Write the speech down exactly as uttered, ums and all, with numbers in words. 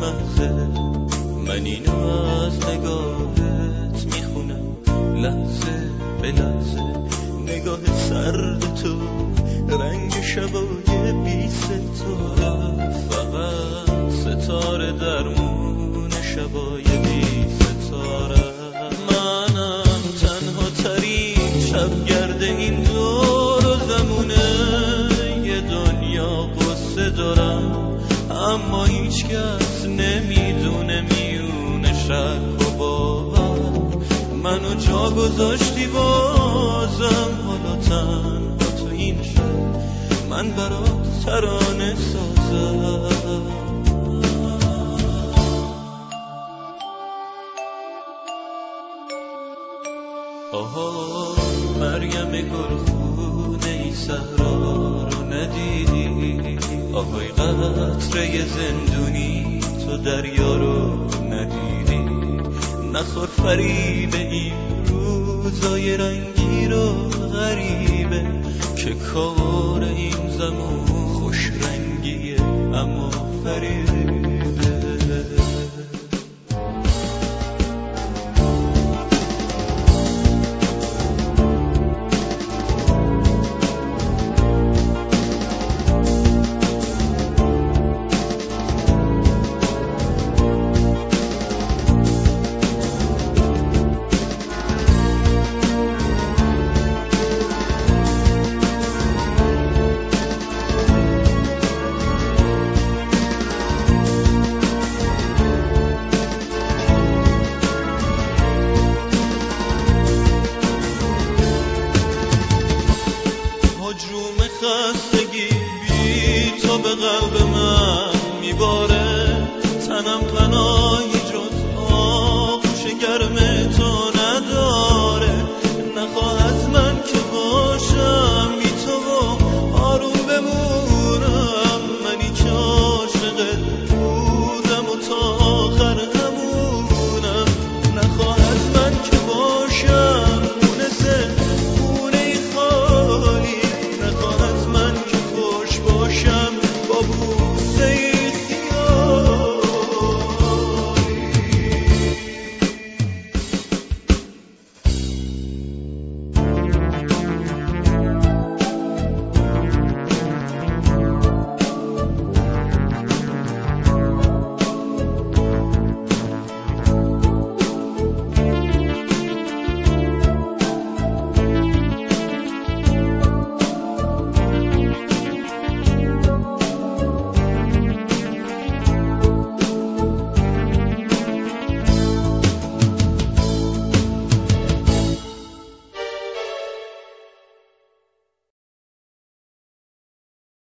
محضه، من اینو از نگاهت میخونم لحظه به لحظه. نگاه سرد تو، رنگ شبای بی ستاره، فقط ستاره درمون شبای بی ستاره. منم تنها ترین شبگرد این دور و زمونه، یه دنیا قصه دارم اما هیچ کس نمیدونه میونه شک و باور. منو جا گذاشتی بازم، حالا تنها تو این شب من برات ترانه سازم. آها مریم گلخونه ای صحرا رو ندیدی؟ آهای قطره زندونی تو دریا رو ندیدی؟ نخور فریب این روزای رنگی رو غریبه، که کار این زمان خوش رنگیه اما فریبه. هجوم خستگی بی تو به قلب من میباره، تنم پناهی جز آغوش گرم